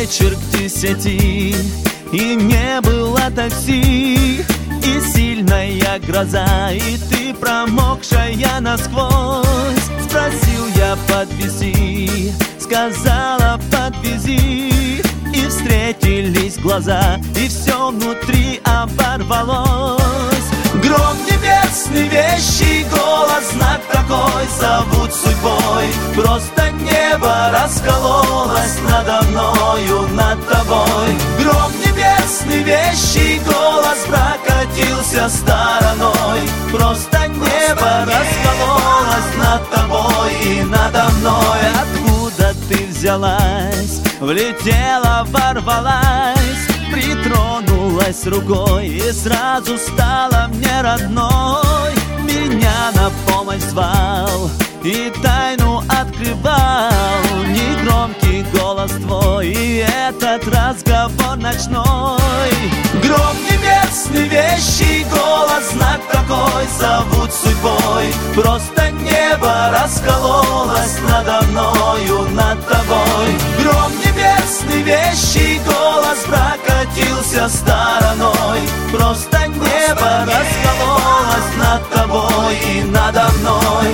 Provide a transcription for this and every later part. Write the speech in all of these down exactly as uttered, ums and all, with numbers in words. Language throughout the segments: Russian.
вечер к десяти, и не было такси, и сильная гроза, и ты промокшая насквозь. Спросил я подвези, сказала подвези, и встретились глаза, и все внутри оборвалось. Гром небесный, вещий голос, знак такой зовут судьбой. Просто небо раскололось надо мною, над тобой. Гром небесный, вещий голос прокатился стороной. Просто небо раскололось над тобой и надо мной. Откуда ты взялась, влетела, ворвалась, притронулась рукой и сразу стала мне родной. Меня на помощь звал и тайну открывал негромкий голос твой и этот разговор ночной. Гром небесный, вещий голос, знак такой зовут судьбой. Просто небо раскололось надо мною, над тобой. Гром небесный, вещий голос прокатился стороной. Просто небо раскололось над тобой и надо мной.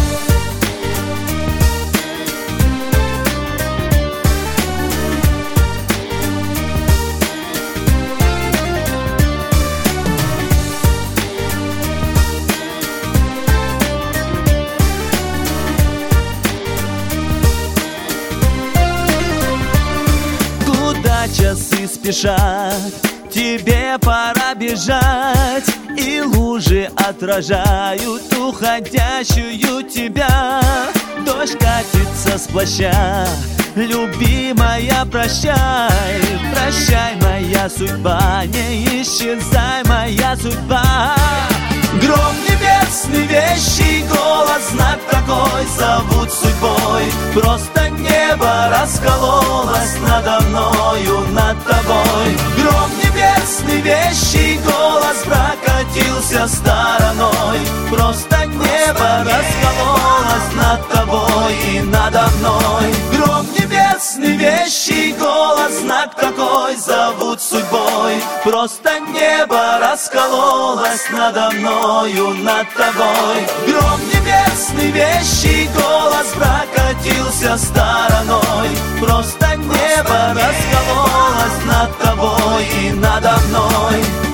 Часы спешат, тебе пора бежать, и лужи отражают уходящую тебя. Дождь катится с плаща, любимая, прощай. Прощай, моя судьба, не исчезай, моя судьба. Гром небесный, вещий голос, знак такой зовут судьбой. Просто небо раскололось надо мною, над тобой. Гром небесный, вещий голос прокатился стороной. Просто небо раскололось над тобой и надо мной. Гром небесный, вещий голос, знак такой зовут судьбой. Просто небо раскололось надо мною, над тобой. Гром небесный, вещий голос прокатился стороной. Просто небо раскололось над тобой и надо мной.